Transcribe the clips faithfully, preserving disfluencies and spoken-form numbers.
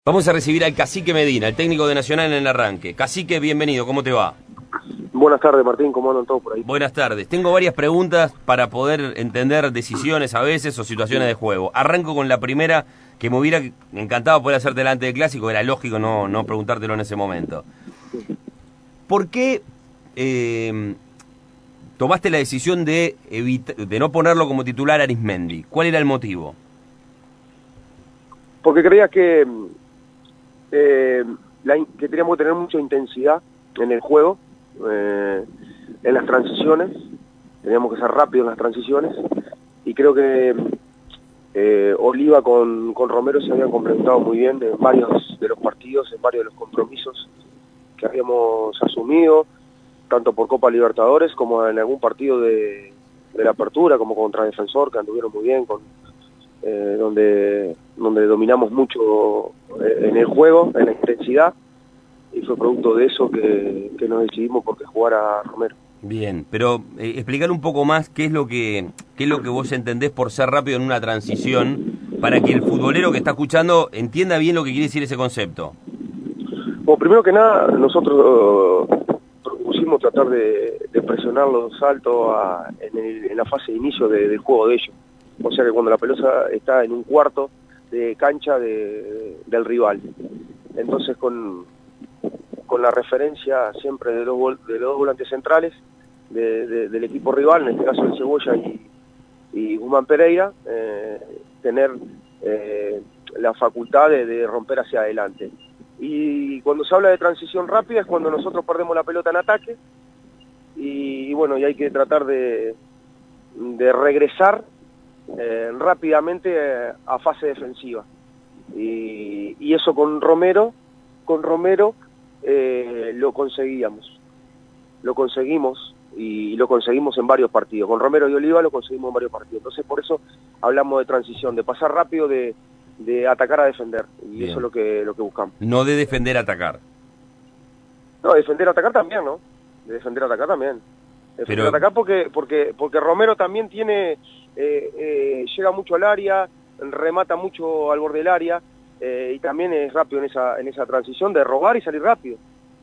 Vamos a recibir al Cacique Medina, el técnico de Nacional en el arranque. Cacique, bienvenido, ¿cómo te va? Buenas tardes, Martín, ¿cómo andan todos por ahí? Buenas tardes. Tengo varias preguntas para poder entender decisiones a veces o situaciones de juego. Arranco con la primera, que me hubiera encantado poder hacer delante del Clásico, era lógico no, no preguntártelo en ese momento. ¿Por qué eh, tomaste la decisión de, evita- de no ponerlo como titular a Arismendi? ¿Cuál era el motivo? Porque creía que, eh, la, que teníamos que tener mucha intensidad en el juego, eh, en las transiciones, teníamos que ser rápidos en las transiciones, y creo que eh, Oliva con, con Romero se habían complementado muy bien en varios de los partidos, en varios de los compromisos que habíamos asumido, tanto por Copa Libertadores como en algún partido de, de la Apertura, como contra Defensor, que anduvieron muy bien, con, eh, donde, donde dominamos mucho eh, en el juego, en la intensidad, y fue producto de eso que, que nos decidimos porque jugara Romero. Bien, pero eh, explicar un poco más qué es lo que qué es lo que vos entendés por ser rápido en una transición, para que el futbolero que está escuchando entienda bien lo que quiere decir ese concepto. Bueno, primero que nada, nosotros uh, propusimos tratar de, de presionar los saltos a, en, el, en la fase de inicio de, del juego de ellos. O sea que cuando la pelota está en un cuarto de cancha de, del rival. Entonces con, con la referencia siempre de los, de los dos volantes centrales de, de, del equipo rival, en este caso el Cebolla y, y Guzmán Pereira, eh, tener eh, la facultad de, de romper hacia adelante. Y cuando se habla de transición rápida es cuando nosotros perdemos la pelota en ataque y, y bueno, y hay que tratar de, de regresar eh, rápidamente eh, a fase defensiva. Y, y eso con Romero, con Romero eh, lo conseguíamos, lo conseguimos y lo conseguimos en varios partidos. Con Romero y Oliva lo conseguimos en varios partidos. Entonces por eso hablamos de transición, de pasar rápido de de atacar a defender, y Bien. eso es lo que lo que buscamos. No de defender a atacar. No, defender a atacar también, ¿no? De defender a atacar también. Defender a Pero... atacar porque porque porque Romero también tiene eh, eh, llega mucho al área, remata mucho al borde del área, eh, y también es rápido en esa en esa transición de robar y salir rápido.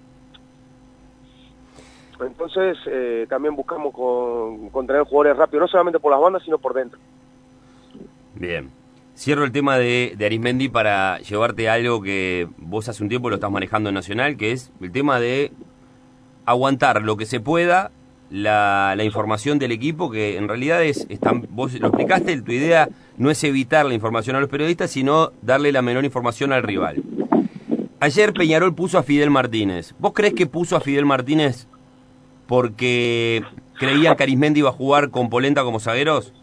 Entonces eh, también buscamos con, con tener jugadores rápidos, no solamente por las bandas, sino por dentro. Bien. Cierro el tema de, de Arismendi para llevarte a algo que vos hace un tiempo lo estás manejando en Nacional, que es el tema de aguantar lo que se pueda la, la información del equipo, que en realidad es, están, vos lo explicaste, tu idea no es evitar la información a los periodistas, sino darle la menor información al rival. Ayer Peñarol puso a Fidel Martínez. ¿Vos creés que puso a Fidel Martínez porque creían que Arismendi iba a jugar con Polenta como zagueros?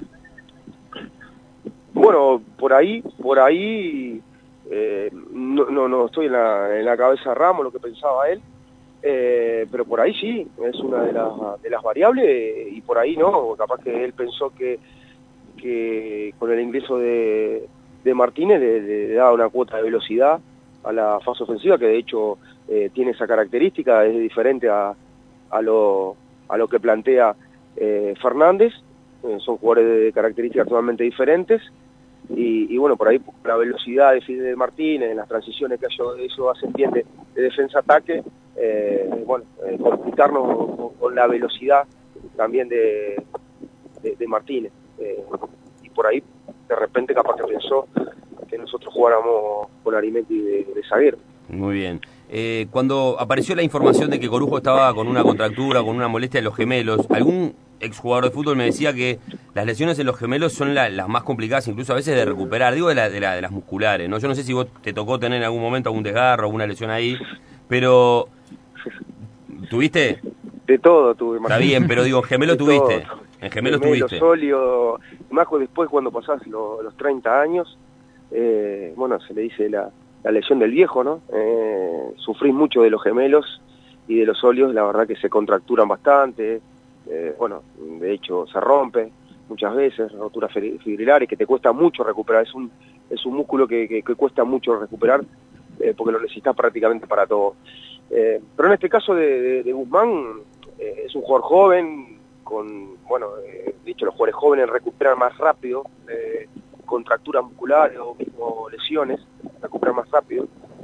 Bueno, por ahí, por ahí, eh, no, no, no estoy en la, en la cabeza de Ramos lo que pensaba él, eh, pero por ahí sí, es una de las, de las variables, eh, y por ahí no, capaz que él pensó que, que con el ingreso de, de Martínez le, le daba una cuota de velocidad a la fase ofensiva, que de hecho eh, tiene esa característica, es diferente a, a, lo, a lo que plantea eh, Fernández. Eh, son jugadores de características totalmente diferentes, y, y bueno, por ahí la velocidad de Fidel Martínez, en las transiciones que eso, eso hacen bien de, de defensa-ataque, eh, bueno, eh, complicarnos con, con la velocidad también de, de, de Martínez, eh, y por ahí de repente capaz que pensó que nosotros jugáramos con Arismendi de, de zaguero. Muy bien. Eh, cuando apareció la información de que Corujo estaba con una contractura, con una molestia en los gemelos, algún exjugador de fútbol me decía que las lesiones en los gemelos son la, las más complicadas, incluso a veces de recuperar, digo de, la, de, la, de las musculares, ¿no? Yo no sé si vos te tocó tener en algún momento algún desgarro, alguna lesión ahí, pero ¿tuviste? De todo tuve. Está bien, pero digo, gemelo de tuviste, todo. en gemelos Gemelo, tuviste. sólido, más después cuando pasás lo, los treinta años, eh, bueno, se le dice la, la lesión del viejo, ¿no? Eh, sufrís mucho de los gemelos y de los sólidos, la verdad que se contracturan bastante, eh, bueno, de hecho se rompe muchas veces, roturas fibrilares que te cuesta mucho recuperar, es un, es un músculo que, que, que cuesta mucho recuperar, eh, porque lo necesitas prácticamente para todo. Eh, pero en este caso de, de, de Guzmán, eh, es un jugador joven, con, bueno, eh, de hecho los jugadores jóvenes recuperan más rápido, eh, contracturas musculares o mismo lesiones, recuperan más rápido,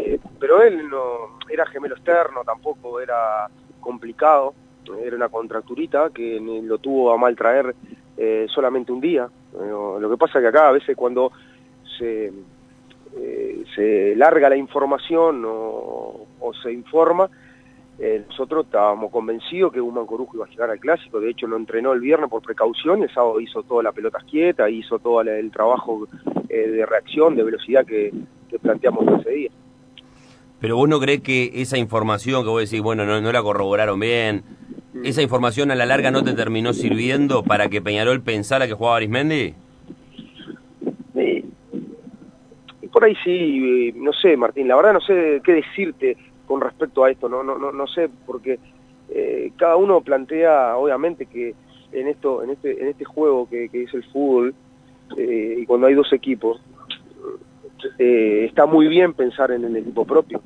Eh, pero él no era gemelo externo, tampoco era complicado, era una contracturita que lo tuvo a mal traer eh, solamente un día. Bueno, lo que pasa es que acá a veces cuando se, eh, se larga la información o, o se informa, eh, nosotros estábamos convencidos que Guzmán Corujo iba a llegar al Clásico. De hecho lo entrenó el viernes por precaución, el sábado hizo todas las pelotas quietas, hizo todo el trabajo eh, de reacción, de velocidad que, que planteamos ese día. Pero vos no creés que esa información que vos decís, bueno, no, no la corroboraron bien, esa información a la larga no te terminó sirviendo para que Peñarol pensara que jugaba Arismendi? Eh, por ahí sí, eh, no sé, Martín, la verdad no sé qué decirte con respecto a esto, no no no, no sé, porque eh, cada uno plantea, obviamente, que en esto en este en este juego que, que es el fútbol, eh, y cuando hay dos equipos, eh, está muy bien pensar en el equipo propio.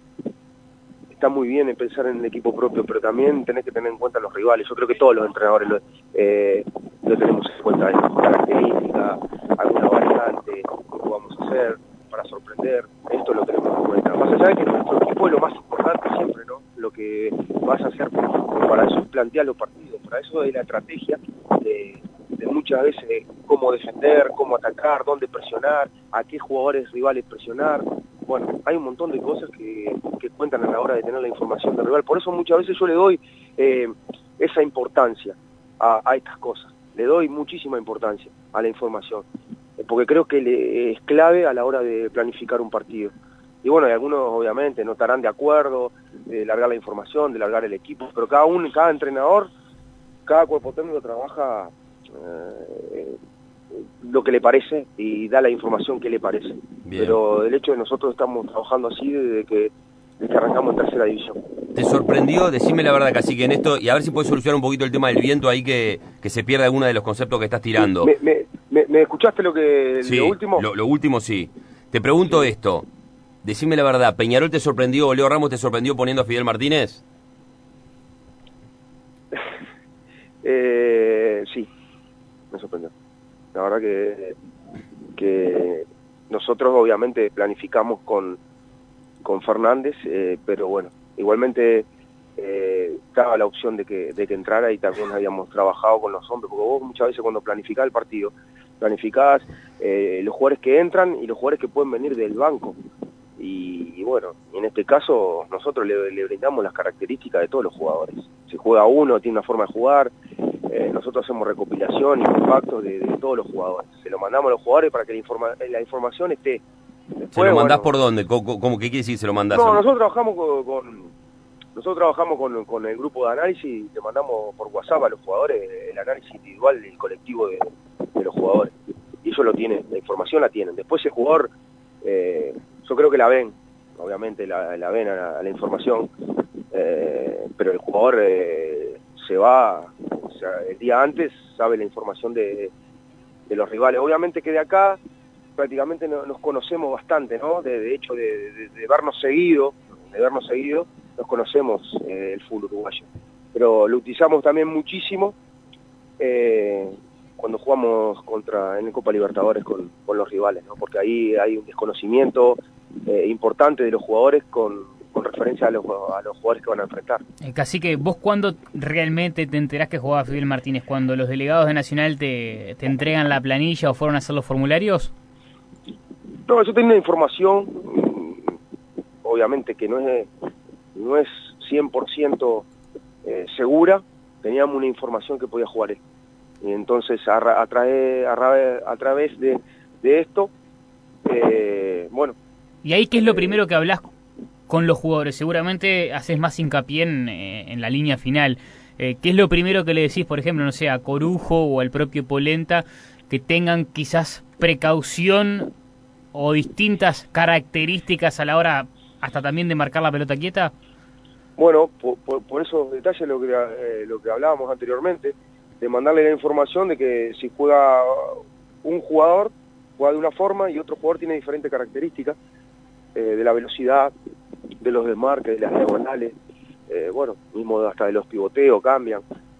Está muy bien en pensar en el equipo propio, pero también tenés que tener en cuenta los rivales. Yo creo que todos los entrenadores lo, eh, lo tenemos en cuenta, estas características, alguna variante, qué vamos a hacer para sorprender, esto lo tenemos en cuenta. Más allá de que nuestro equipo es lo más importante siempre, ¿no? Lo que vas a hacer para eso es plantear los partidos, para eso es la estrategia de, de muchas veces cómo defender, cómo atacar, dónde presionar, a qué jugadores rivales presionar. Bueno, hay un montón de cosas que, que cuentan a la hora de tener la información del rival. Por eso muchas veces yo le doy eh, esa importancia a, a estas cosas. Le doy muchísima importancia a la información, porque creo que le, es clave a la hora de planificar un partido. Y bueno, y algunos obviamente no estarán de acuerdo de largar la información, de largar el equipo, pero cada uno, cada entrenador, cada cuerpo técnico trabaja eh, lo que le parece y da la información que le parece. Bien. Pero el hecho de nosotros estamos trabajando así desde que, desde que arrancamos en tercera división. ¿Te sorprendió? Decime la verdad, Cacique, en esto, y a ver si puedes solucionar un poquito el tema del viento ahí, que, que se pierda alguno de los conceptos que estás tirando. ¿Me, me, me, me escuchaste lo que sí, lo último? Lo, lo último sí. Te pregunto sí. esto, decime la verdad, ¿Peñarol te sorprendió, o Leo Ramos te sorprendió poniendo a Fidel Martínez? eh, sí, me sorprendió. La verdad que, que nosotros obviamente planificamos con, con Fernández, eh, pero bueno, igualmente eh, estaba la opción de que, de que entrara, y también habíamos trabajado con los hombres, porque vos muchas veces cuando planificás el partido, planificás eh, los jugadores que entran y los jugadores que pueden venir del banco. Y, y bueno, en este caso nosotros le, le brindamos las características de todos los jugadores. Si juega uno, tiene una forma de jugar. Eh, nosotros hacemos recopilación y compactos de, de todos los jugadores. Se lo mandamos a los jugadores para que la, informa la información esté. Después, ¿se lo mandás bueno, por dónde? ¿Cómo, cómo, ¿Qué quiere decir se lo mandás? No, nosotros trabajamos con, con nosotros trabajamos con, con el grupo de análisis y le mandamos por WhatsApp a los jugadores el análisis individual del colectivo de, de los jugadores. Y ellos lo tienen, la información la tienen. Después el jugador, eh, yo creo que la ven, obviamente la, la ven a, a la información, eh, pero el jugador eh, se va, o sea, el día antes sabe la información de, de los rivales. Obviamente que de acá prácticamente no, nos conocemos bastante, ¿no? De, de hecho, de, de, de vernos seguido, de vernos seguido, nos conocemos eh, el fútbol uruguayo. Pero lo utilizamos también muchísimo eh, cuando jugamos contra en el Copa Libertadores con, con los rivales, ¿no? Porque ahí hay un desconocimiento eh, importante de los jugadores con, con referencia a los, a los jugadores que van a enfrentar. Eh, Cacique, ¿vos cuándo realmente te enterás que jugaba Fidel Martínez? ¿Cuando los delegados de Nacional te, te entregan la planilla o fueron a hacer los formularios? No, yo tenía una información, obviamente que no es, no es cien por ciento eh, segura, teníamos una información que podía jugar él. Y entonces a, a, trae, a, a través de, de esto, eh, bueno. ¿Y ahí qué es lo eh, primero que hablas con los jugadores? Seguramente haces más hincapié en, eh, en la línea final. Eh, ¿Qué es lo primero que le decís, por ejemplo, no sé, a Corujo o al propio Polenta, que tengan quizás precaución o distintas características a la hora hasta también de marcar la pelota quieta? Bueno, por, por, por esos detalles lo que, eh, lo que hablábamos anteriormente, de mandarle la información de que si juega un jugador, juega de una forma y otro jugador tiene diferentes características, eh, de la velocidad, de los desmarques, de las diagonales, eh, bueno, mismo hasta de los pivoteos cambian,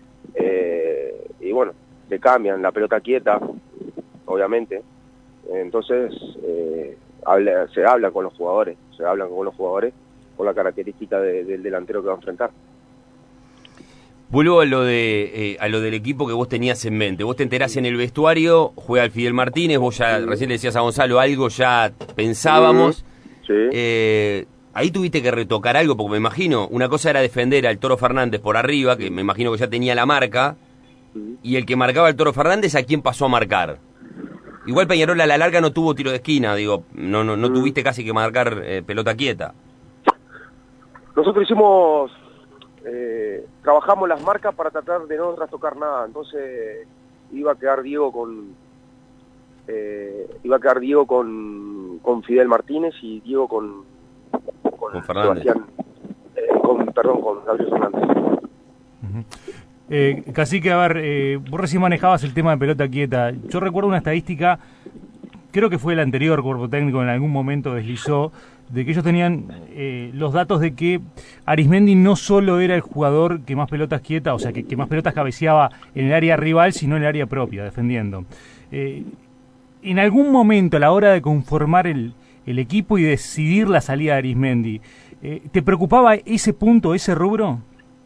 eh, y bueno, te cambian la pelota quieta, obviamente. Entonces, eh, habla, se habla con los jugadores, se hablan con los jugadores por la característica de, del delantero que va a enfrentar. Vuelvo a lo de eh, a lo del equipo que vos tenías en mente. Vos te enterás en el vestuario, juega el Fidel Martínez, vos ya sí. Recién le decías a Gonzalo, algo ya pensábamos. Sí. Eh, ahí tuviste que retocar algo, porque me imagino, una cosa era defender al Toro Fernández por arriba, que me imagino que ya tenía la marca, sí. Y el que marcaba al Toro Fernández, ¿a quién pasó a marcar? Igual Peñarol a la larga no tuvo tiro de esquina, digo, no no, no mm. tuviste casi que marcar eh, pelota quieta. Nosotros hicimos... Eh, trabajamos las marcas para tratar de no trastocar nada, entonces iba a quedar Diego con eh, iba a quedar Diego con, con Fidel Martínez y Diego con con, con Fernández. Sebastián, eh, con, perdón, con Gabriel Fernández. Uh-huh. eh, Cacique, a ver, eh, vos recién manejabas el tema de pelota quieta. Yo recuerdo una estadística, creo que fue el anterior cuerpo técnico en algún momento deslizó, de que ellos tenían eh, los datos de que Arismendi no solo era el jugador que más pelotas quieta, o sea, que, que más pelotas cabeceaba en el área rival, sino en el área propia, defendiendo. Eh, en algún momento, a la hora de conformar el, el equipo y decidir la salida de Arismendi, eh, ¿te preocupaba ese punto, ese rubro?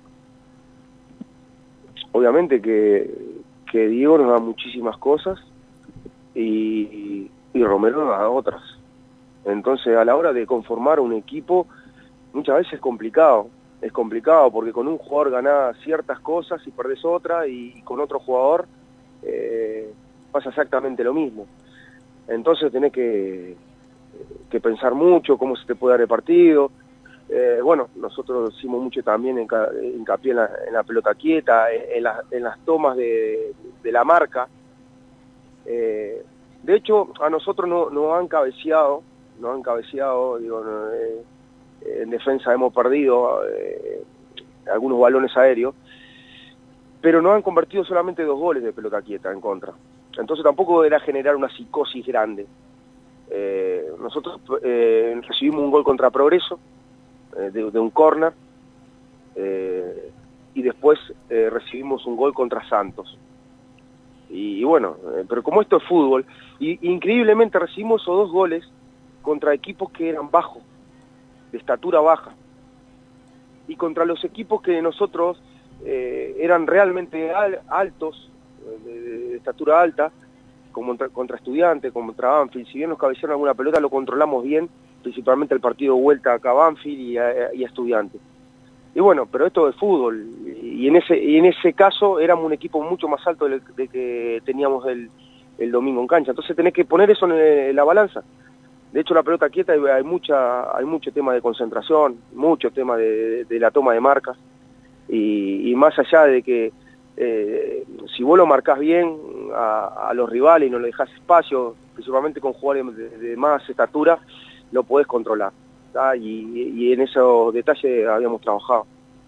Obviamente que, que Diego nos da muchísimas cosas y, y Romero nos da otras. Entonces, a la hora de conformar un equipo, muchas veces es complicado. Es complicado porque con un jugador ganás ciertas cosas y perdés otra, y con otro jugador eh, pasa exactamente lo mismo. Entonces tenés que, que pensar mucho cómo se te puede dar el partido. Eh, bueno, nosotros hicimos mucho también hincapié en la, en la pelota quieta, en, en, la, en las tomas de, de la marca. Eh, de hecho, a nosotros no, nos han cabeceado, nos han cabeceado, digo, eh, en defensa hemos perdido eh, algunos balones aéreos, pero nos han convertido solamente dos goles de pelota quieta en contra. Entonces tampoco era generar una psicosis grande. Eh, nosotros eh, recibimos un gol contra Progreso, eh, de, de un córner, eh, y después eh, recibimos un gol contra Santos. Y, y bueno, eh, pero como esto es fútbol, y, increíblemente recibimos esos dos goles contra equipos que eran bajos, de estatura baja, y contra los equipos que nosotros eh, eran realmente al, altos, de, de, de estatura alta, como contra, contra Estudiantes, contra Banfield. Si bien nos cabecearon alguna pelota, lo controlamos bien, principalmente el partido de vuelta acá a Banfield y a, y a Estudiantes. Y bueno, pero esto es fútbol, y en ese y en ese caso éramos un equipo mucho más alto de, de que teníamos el, el domingo en cancha. Entonces tenés que poner eso en, en la balanza. De hecho, la pelota quieta hay, hay mucha hay mucho tema de concentración, mucho tema de, de, de la toma de marcas, y, y más allá de que eh, si vos lo marcás bien a, a los rivales y no le dejás espacio, principalmente con jugadores de, de más estatura, lo podés controlar. Y, y en esos detalles habíamos trabajado.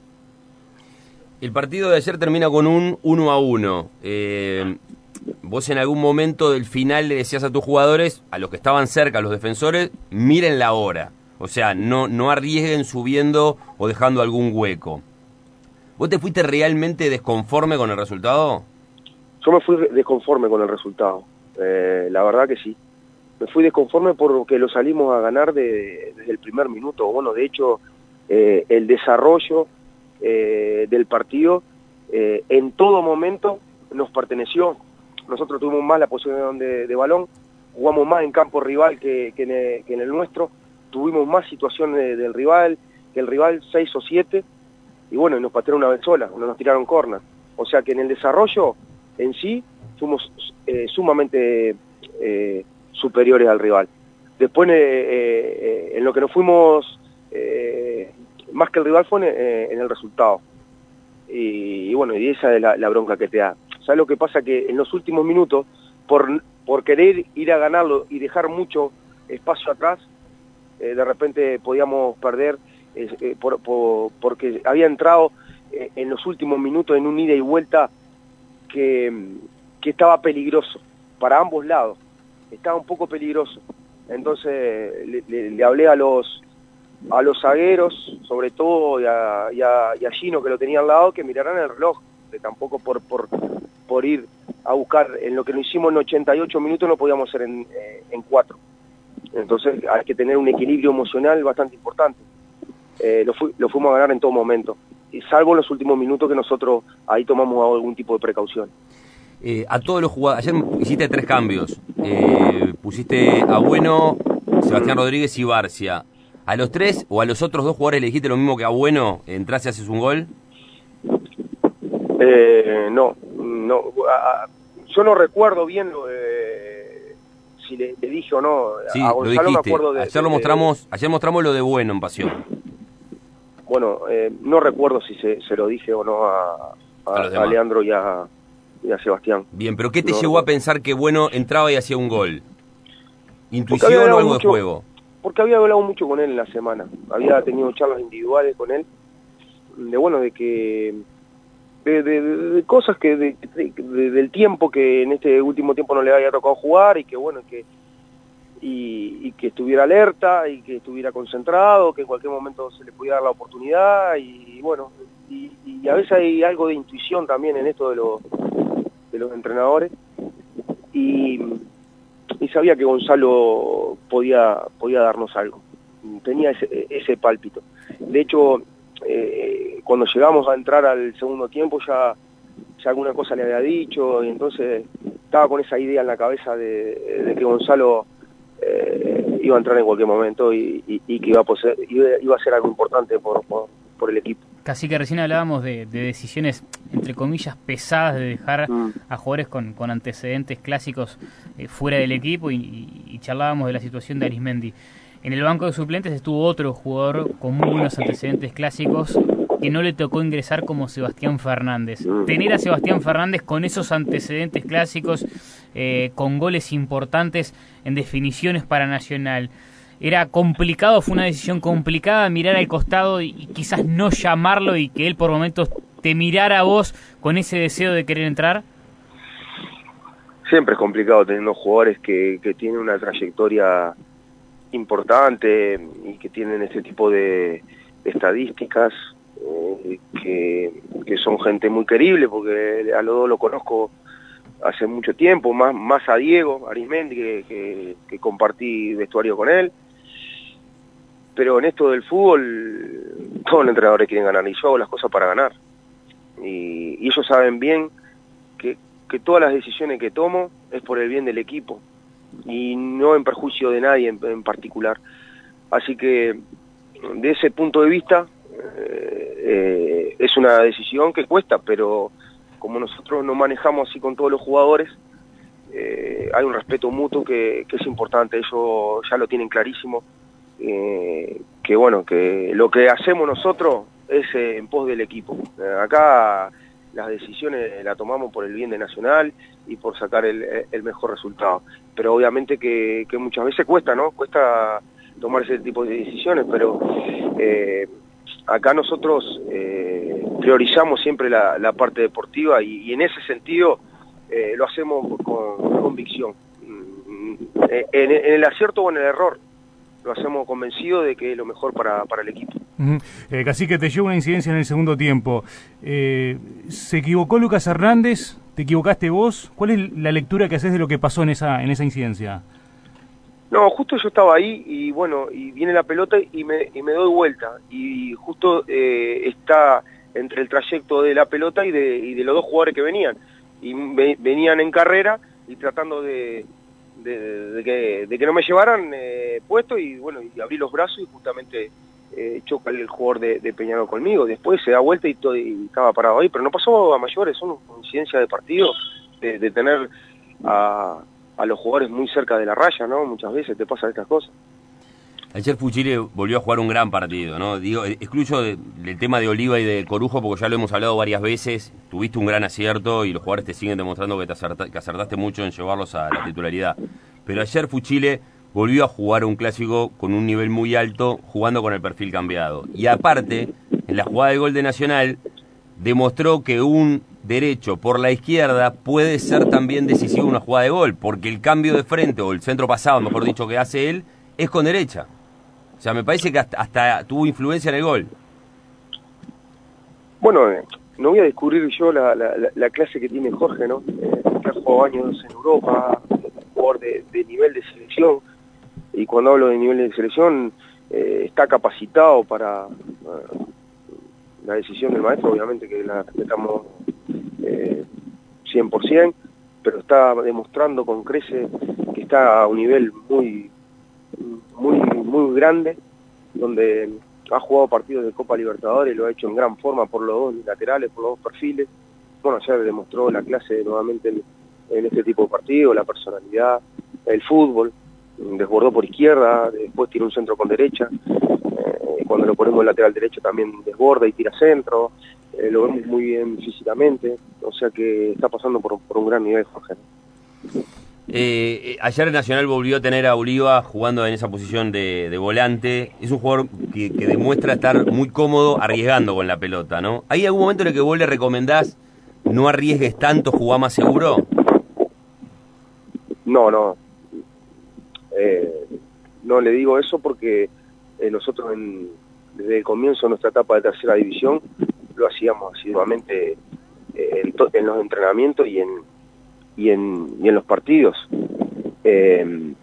El partido de ayer termina con un uno a uno. Eh, vos en algún momento del final le decías a tus jugadores, a los que estaban cerca, a los defensores, miren la hora. O sea, no, no arriesguen subiendo o dejando algún hueco. ¿Vos te fuiste realmente desconforme con el resultado? Yo me fui desconforme con el resultado. Eh, la verdad que sí. Me fui desconforme porque lo salimos a ganar de, desde el primer minuto. Bueno, de hecho, eh, el desarrollo eh, del partido eh, en todo momento nos perteneció. Nosotros tuvimos más la posición de, de balón, jugamos más en campo rival que, que, en, el, que en el nuestro, tuvimos más situaciones de, del rival, que el rival seis o siete, y bueno, nos patearon una vez sola, nos tiraron córner. O sea que en el desarrollo en sí fuimos eh, sumamente... Eh, superiores al rival. Después eh, eh, en lo que nos fuimos eh, más que el rival fue en, eh, en el resultado, y, y bueno, y esa es la, la bronca que te da. ¿Sabes lo que pasa? Que en los últimos minutos, por, por querer ir a ganarlo y dejar mucho espacio atrás, eh, de repente podíamos perder eh, eh, por, por, porque había entrado eh, en los últimos minutos en un ida y vuelta que, que estaba peligroso para ambos lados. Estaba un poco peligroso. Entonces le, le, le hablé a los a los zagueros, sobre todo, y a, y, a, y a Gino, que lo tenía al lado, que miraran el reloj, que tampoco por por por ir a buscar en lo que lo hicimos en ochenta y ocho minutos no podíamos hacer en, eh, en cuatro. Entonces hay que tener un equilibrio emocional bastante importante. Eh, lo, fu lo fuimos a ganar en todo momento, y salvo en los últimos minutos que nosotros ahí tomamos algún tipo de precaución. Eh, a todos los jugadores, ayer hiciste tres cambios, eh, pusiste a Bueno, Sebastián Rodríguez y Barcia. ¿A los tres o a los otros dos jugadores le dijiste lo mismo que a Bueno, entras y haces un gol? Eh, no, no, a, a, yo no recuerdo bien eh, si le, le dije o no. Sí, a Gonzalo lo dijiste. me acuerdo de, ayer lo de, mostramos, ayer mostramos lo de Bueno en Pasión. Bueno, eh, no recuerdo si se, se lo dije o no a, a, a, a Leandro y a, y a Sebastián. Bien, pero ¿qué te no, llevó no. a pensar que Bueno entraba y hacía un gol? ¿Intuición o algo mucho, de juego? Porque había hablado mucho con él en la semana. Había tenido charlas individuales con él. De bueno, de que... De, de, de cosas que... De, de, de, del tiempo que en este último tiempo no le había tocado jugar y que bueno, que... Y, y que estuviera alerta y que estuviera concentrado, que en cualquier momento se le pudiera dar la oportunidad y, y bueno, y, y a veces hay algo de intuición también en esto de los, de los entrenadores y, y sabía que Gonzalo podía, podía darnos algo, tenía ese, ese pálpito. De hecho, eh, cuando llegamos a entrar al segundo tiempo ya, ya alguna cosa le había dicho y entonces estaba con esa idea en la cabeza de, de que Gonzalo Eh, iba a entrar en cualquier momento y, y, y que iba a, poseer, iba, iba a ser algo importante por, por, por el equipo. Casi que recién hablábamos de, de decisiones, entre comillas, pesadas de dejar mm. a jugadores con, con antecedentes clásicos eh, fuera del equipo y, y, y charlábamos de la situación de Arismendi. En el banco de suplentes estuvo otro jugador con muy buenos antecedentes clásicos que no le tocó ingresar como Sebastián Fernández. Tener a Sebastián Fernández con esos antecedentes clásicos, eh, con goles importantes en definiciones para Nacional, ¿era complicado, fue una decisión complicada mirar al costado y, y quizás no llamarlo y que él por momentos te mirara a vos con ese deseo de querer entrar? Siempre es complicado teniendo jugadores que, que tienen una trayectoria importante y que tienen este tipo de, de estadísticas. Eh, que, que son gente muy querible, porque a los dos lo conozco hace mucho tiempo, más, más a Diego Arismendi, que, que, que compartí vestuario con él. Pero en esto del fútbol, todos los entrenadores quieren ganar, y yo hago las cosas para ganar. Y, y ellos saben bien que, que todas las decisiones que tomo es por el bien del equipo, y no en perjuicio de nadie en, en particular. Así que, de ese punto de vista, Eh, eh, es una decisión que cuesta, pero como nosotros nos manejamos así con todos los jugadores, eh, hay un respeto mutuo que, que es importante. Ellos ya lo tienen clarísimo, eh, que bueno, que lo que hacemos nosotros es eh, en pos del equipo. Eh, acá las decisiones las tomamos por el bien de Nacional y por sacar el, el mejor resultado, pero obviamente que, que muchas veces cuesta, ¿no? Cuesta tomar ese tipo de decisiones, pero eh, acá nosotros eh, priorizamos siempre la, la parte deportiva y, y en ese sentido eh, lo hacemos con, con convicción. En, en el acierto o en el error, lo hacemos convencido de que es lo mejor para, para el equipo. Uh-huh. eh, Cacique, te lleva una incidencia en el segundo tiempo. Eh, ¿Se equivocó Lucas Hernández? ¿Te equivocaste vos? ¿Cuál es la lectura que haces de lo que pasó en esa, en esa incidencia? No, justo yo estaba ahí y bueno, y viene la pelota y me, y me doy vuelta y justo eh, está entre el trayecto de la pelota y de, y de los dos jugadores que venían y ve, venían en carrera y tratando de, de, de, que, de que no me llevaran eh, puesto y bueno, y abrí los brazos y justamente eh, choca el jugador de, de Peñarol conmigo. Después se da vuelta y, todo, y estaba parado ahí, pero no pasó a mayores, son coincidencias de partido, de, de tener a... a los jugadores muy cerca de la raya, ¿no? Muchas veces te pasan estas cosas. Ayer Fuchile volvió a jugar un gran partido, ¿no? Digo, excluyo de, del tema de Oliva y de Corujo porque ya lo hemos hablado varias veces, tuviste un gran acierto y los jugadores te siguen demostrando que, te acerta, que acertaste mucho en llevarlos a la titularidad. Pero ayer Fuchile volvió a jugar un clásico con un nivel muy alto, jugando con el perfil cambiado. Y aparte, en la jugada del gol de Nacional, demostró que un derecho por la izquierda puede ser también decisivo en una jugada de gol, porque el cambio de frente, o el centro pasado, mejor dicho, que hace él, es con derecha. O sea, me parece que hasta, hasta tuvo influencia en el gol. Bueno, eh, no voy a descubrir yo la, la, la clase que tiene Jorge, ¿no? Eh, que ha jugado años en Europa, jugador de, de nivel de selección, y cuando hablo de nivel de selección, eh, está capacitado para uh, la decisión del maestro, obviamente que la respetamos eh, cien por ciento, pero está demostrando con crece que está a un nivel muy muy muy grande, donde ha jugado partidos de Copa Libertadores, lo ha hecho en gran forma por los dos laterales, por los dos perfiles. Bueno, ya demostró la clase nuevamente en, en este tipo de partidos, la personalidad, el fútbol, desbordó por izquierda, después tiene un centro con derecha, eh, cuando lo ponemos en lateral derecho también desborda y tira centro, eh, lo vemos muy bien físicamente, o sea que está pasando por, por un gran nivel, Jorge. Eh, ayer el Nacional volvió a tener a Oliva jugando en esa posición de, de volante. Es un jugador que, que demuestra estar muy cómodo arriesgando con la pelota, ¿no? ¿Hay algún momento en el que vos le recomendás no arriesgues tanto, jugá más seguro? No, no. Eh, no le digo eso porque eh, nosotros en, desde el comienzo de nuestra etapa de tercera división lo hacíamos asiduamente eh, en, en los entrenamientos y en y en, y en los partidos, eh,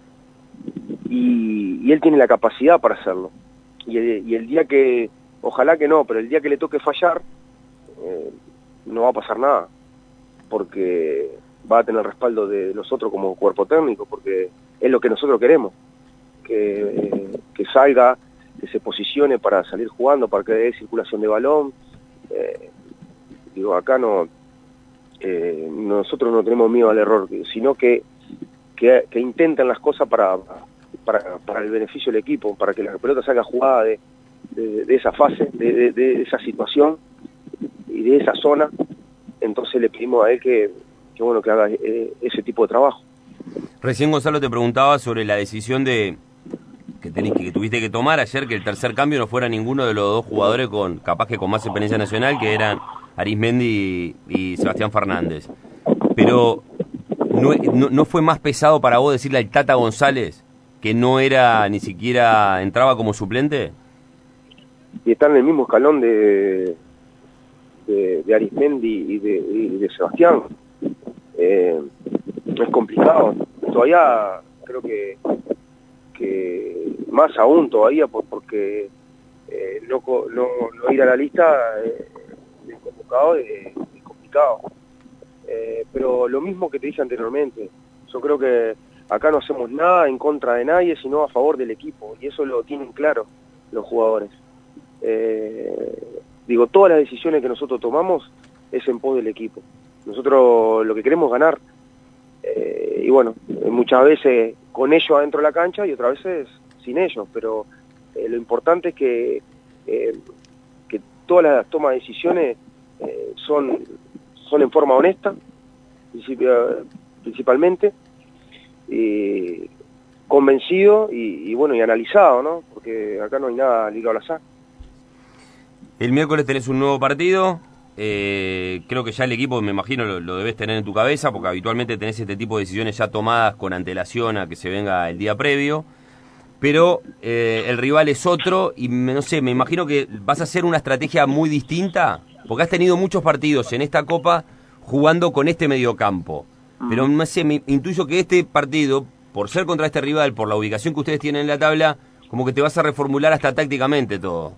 y, y él tiene la capacidad para hacerlo, y el, y el día que, ojalá que no, pero el día que le toque fallar, eh, no va a pasar nada, porque va a tener respaldo de nosotros como cuerpo técnico, porque es lo que nosotros queremos, que, eh, que salga, que se posicione para salir jugando, para que dé circulación de balón. Eh, digo, acá no... Eh, nosotros no tenemos miedo al error, sino que, que, que intentan las cosas para, para, para el beneficio del equipo, para que la pelota salga jugada de, de, de esa fase, de, de, de esa situación y de esa zona. Entonces le pedimos a él que, que bueno que haga eh, ese tipo de trabajo. Recién Gonzalo te preguntaba sobre la decisión de que, tenés, que tuviste que tomar ayer, que el tercer cambio no fuera ninguno de los dos jugadores con capaz que con más experiencia nacional, que eran Arismendi y, y Sebastián Fernández. Pero ¿no, no, ¿no fue más pesado para vos decirle al Tata González que no era, ni siquiera entraba como suplente? Y están en el mismo escalón de, de, de Arismendi y de, y de Sebastián. Eh, es complicado. Todavía creo que, que más aún todavía por, porque eh, no, no, no ir a la lista... Eh, convocado es, es complicado, eh, pero lo mismo que te dije anteriormente, yo creo que acá no hacemos nada en contra de nadie, sino a favor del equipo, y eso lo tienen claro los jugadores. Eh, digo, todas las decisiones que nosotros tomamos es en pos del equipo, nosotros lo que queremos es ganar, eh, y bueno, muchas veces con ellos adentro de la cancha y otras veces sin ellos, pero eh, lo importante es que eh, que todas las tomas de decisiones eh, son, son en forma honesta, principalmente, y convencido y, y bueno, y analizado, ¿no? Porque acá no hay nada ligado al azar. El miércoles tenés un nuevo partido, eh, creo que ya el equipo, me imagino, lo, lo debes tener en tu cabeza, porque habitualmente tenés este tipo de decisiones ya tomadas con antelación a que se venga el día previo. Pero eh, el rival es otro y me, no sé, me imagino que vas a hacer una estrategia muy distinta, porque has tenido muchos partidos en esta Copa jugando con este mediocampo. Pero no sé, me intuyo que este partido, por ser contra este rival, por la ubicación que ustedes tienen en la tabla, como que te vas a reformular hasta tácticamente todo.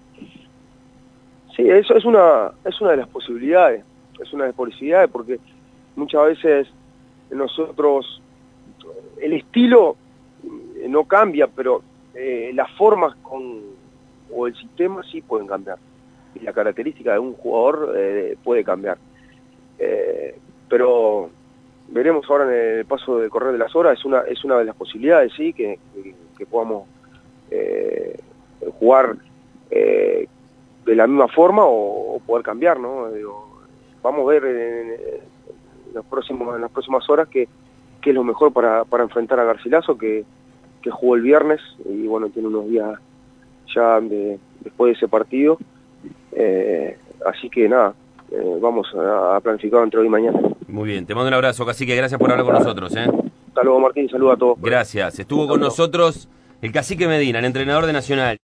Sí, eso es una, es una de las posibilidades, es una de las posibilidades, porque muchas veces nosotros, el estilo no cambia, pero eh, las formas con o el sistema sí pueden cambiar, y la característica de un jugador eh, puede cambiar, eh, pero veremos ahora en el paso del correr de las horas. Es una es una de las posibilidades, sí, que, que, que podamos eh, jugar eh, de la misma forma o, o poder cambiar, ¿no? Digo, vamos a ver en, en los próximos en las próximas horas qué qué es lo mejor para para enfrentar a Garcilaso, que que jugó el viernes y bueno, tiene unos días ya de, después de ese partido, eh, así que nada, eh, vamos a, a planificar entre hoy y mañana. Muy bien, te mando un abrazo, Cacique, gracias por hablar con nosotros. ¿eh? Hasta luego, Martín, saludos a todos. Gracias, estuvo con nosotros el Cacique Medina, el entrenador de Nacional.